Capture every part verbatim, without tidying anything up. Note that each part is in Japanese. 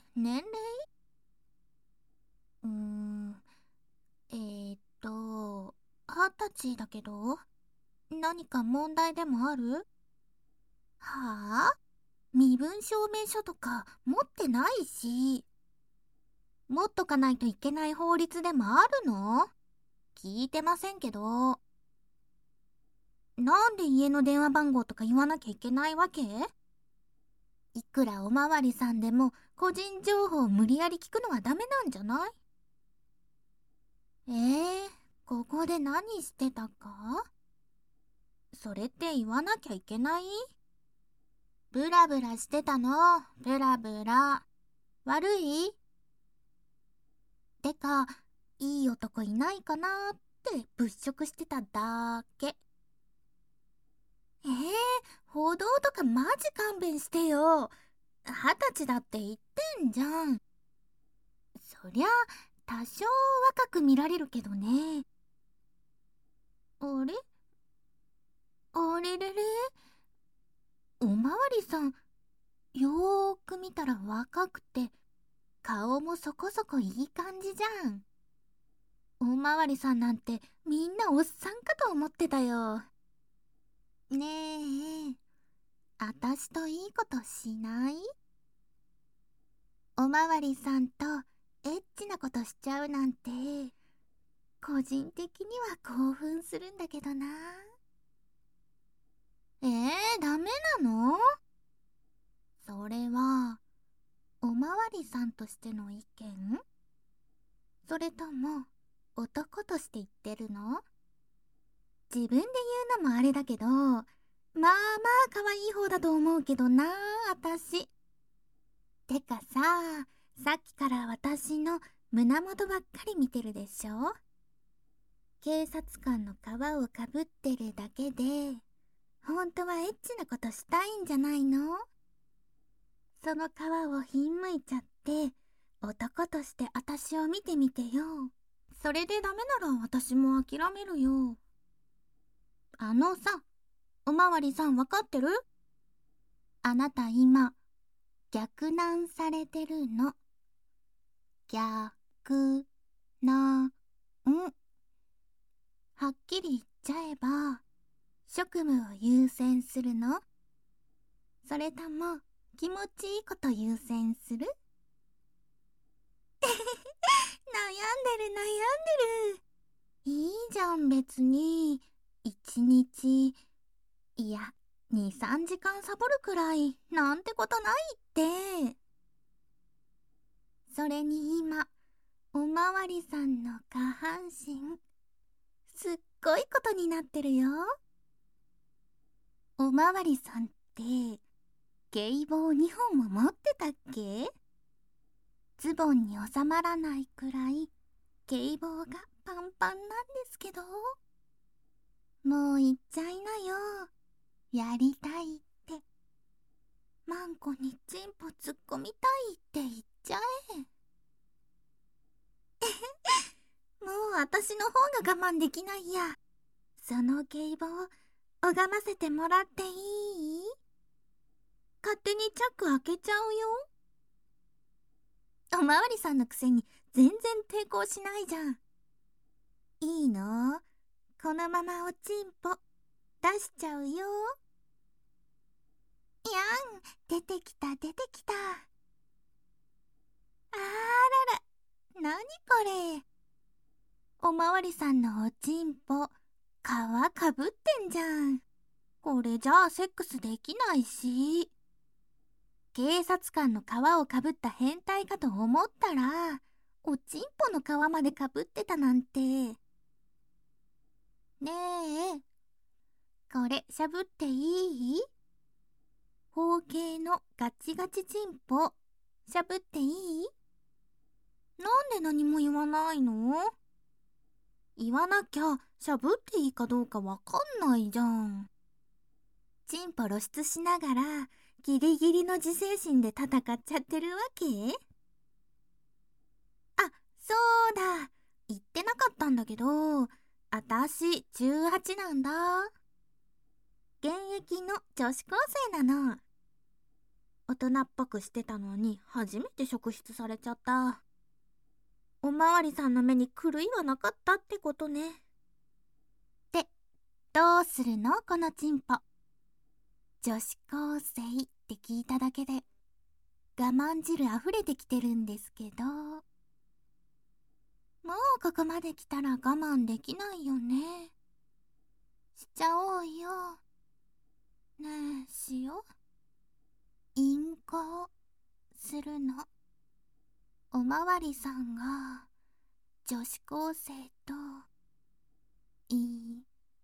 年齢うーん、えーっと、二十歳だけど、何か問題でもある？はあ？身分証明書とか持ってないし、持っとかないといけない法律でもあるの？聞いてませんけど。なんで家の電話番号とか言わなきゃいけないわけ？いくらおまわりさんでも個人情報を無理やり聞くのはダメなんじゃない？えー、ここで何してたか？それって言わなきゃいけない？ブラブラしてたの、ブラブラ。悪い？てか、いい男いないかなって物色してただけ。えー、報道とかマジ勘弁してよ。二十歳だって言ってんじゃん。そりゃ、多少若く見られるけどね。あれあれれれおまわりさん、よーく見たら若くて、顔もそこそこいい感じじゃん。おまわりさんなんてみんなおっさんかと思ってたよ。ねえ、あたしといいことしない？おまわりさんとエッチなことしちゃうなんて、個人的には興奮するんだけどな。えー、ダメなの？それは、おまわりさんとしての意見？それとも、男として言ってるの？自分で言うのもあれだけど、まあまあ可愛い方だと思うけどな、あたし。てかさ、さっきから私の胸元ばっかり見てるでしょ？警察官の皮をかぶってるだけで、本当はエッチなことしたいんじゃないの？その皮をひんむいちゃって、男として私を見てみてよ。それでダメなら私も諦めるよ。あのさ、おまわりさんわかってる？あなた今、逆難されてるの。逆なん。はっきり言っちゃえば、職務を優先するの？それとも、気持ちいいこと優先する？悩んでる悩んでる。いいじゃん別に。一日、いや、に、さんじかんサボるくらいなんてことないって。それに今、おまわりさんの下半身、すっごいことになってるよ。おまわりさんって、ゲイ棒にほんも持ってたっけ？ズボンに収まらないくらい、ゲイ棒がパンパンなんですけど。もう言っちゃいなよ。やりたいって。マンコにチンポ突っ込みたいって言っちゃえ。もう私の方が我慢できないや。そのゲイ棒、拝ませてもらっていい？勝手にチャック開けちゃうよ。おまわりさんのくせに全然抵抗しないじゃん。いいの？このままおちんぽ出しちゃうよ。やん、出てきた出てきた。あらら、なにこれ。おまわりさんのおちんぽ、皮かぶってんじゃん。これじゃあセックスできないし。警察官の皮をかぶった変態かと思ったら、おちんぽの皮までかぶってたなんて。ねえ、これしゃぶっていい？方形のガチガチチンポ、しゃぶっていい？なんで何も言わないの？言わなきゃしゃぶっていいかどうかわかんないじゃん。チンポ露出しながらギリギリの自制心で戦っちゃってるわけ？あ、そうだ。言ってなかったんだけど、あたしじゅうはちなんだ。現役の女子高生なの。 大人っぽくしてたのに初めて職質されちゃった。おまわりさんの目に狂いはなかったってことね。で、どうするのこのチンポ。女子高生って聞いただけで我慢汁溢れてきてるんですけど。もうここまで来たら我慢できないよね。しちゃおうよ。ねえ、しよう。淫行するの。おまわりさんが女子高生といん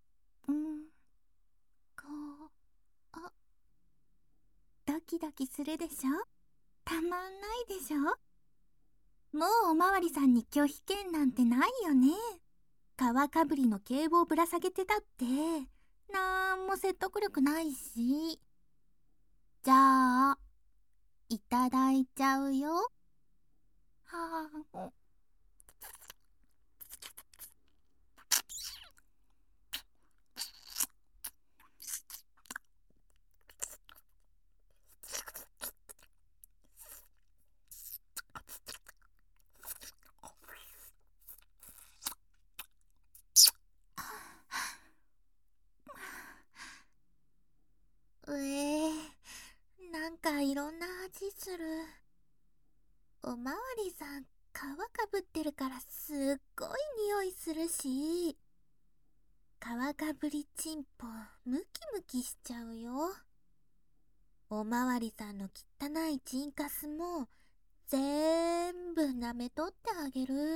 こを。ドキドキするでしょ。たまんないでしょ。もうおまわりさんに拒否権なんてないよね。皮かぶりの警棒ぶら下げてたってなんも説得力ないし。じゃあいただいちゃうよ。はあ。うえー、なんかいろんな味する。おまわりさん皮かぶってるからすっごい匂いするし、皮かぶりちんぽムキムキしちゃうよ。おまわりさんの汚いチンカスもぜんぶ舐めとってあげる。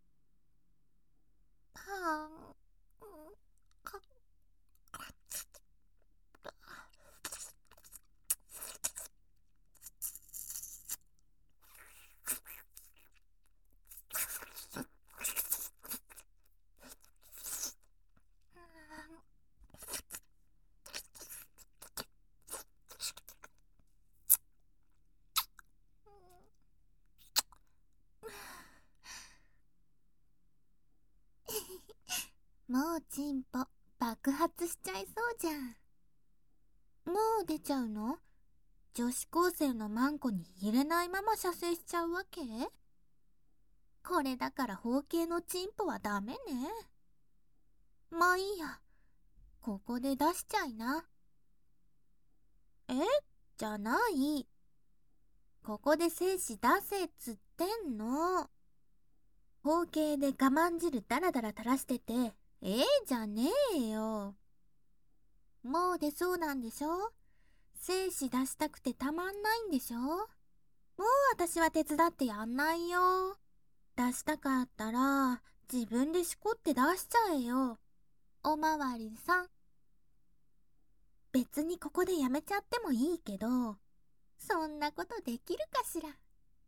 はあ、かもうチンポ爆発しちゃいそうじゃん。もう出ちゃうの？女子高生のマンコに入れないまま射精しちゃうわけ？これだから包茎のチンポはダメね。まあいいや、ここで出しちゃいな。え？じゃない。ここで精子出せっつってんの。包茎で我慢汁ダラダラ垂らしててええじゃねえよ。もう出そうなんでしょ？精子出したくてたまんないんでしょ？もう私は手伝ってやんないよ。出したかったら自分でしこって出しちゃえよ。おまわりさん。別にここでやめちゃってもいいけど、そんなことできるかしら。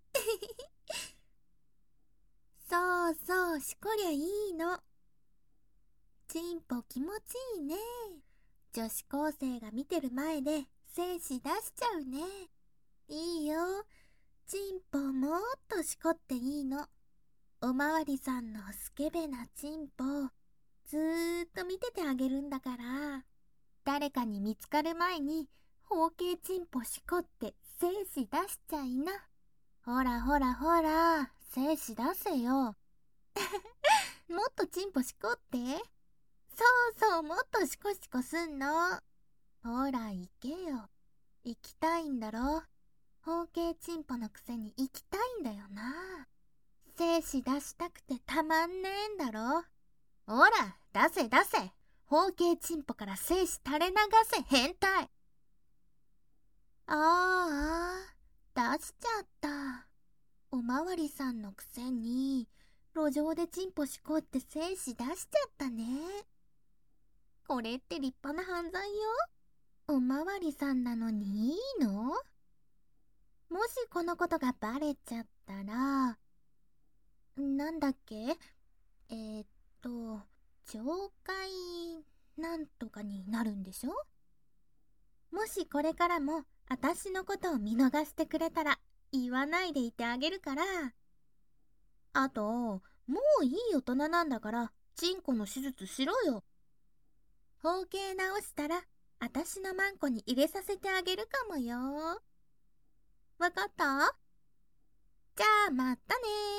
そうそう、しこりゃいいの。チンポ気持ちいいね。女子高生が見てる前で精子出しちゃうね。いいよ。チンポもっとしこっていいの。おまわりさんのスケベなチンポずーっと見ててあげるんだから。誰かに見つかる前に包茎チンポしこって精子出しちゃいな。ほらほらほら、精子出せよ。もっとチンポしこって。そうそう、もっとシコシコすんの。ほら行けよ。行きたいんだろ。包茎チンポのくせに行きたいんだよな。精子出したくてたまんねえんだろ。ほら出せ出せ。包茎チンポから精子垂れ流せ変態。ああ、出しちゃった。おまわりさんのくせに路上でチンポしこって精子出しちゃったね。これって立派な犯罪よ。おまわりさんなのにいいの？もしこのことがバレちゃったら、なんだっけ？えー、っと、懲戒なんとかになるんでしょ？もしこれからも私のことを見逃してくれたら言わないでいてあげるから。あと、もういい大人なんだからチンコの手術しろよ。包茎直したら私のマンコに入れさせてあげるかもよ。 わかった？じゃあまたねー。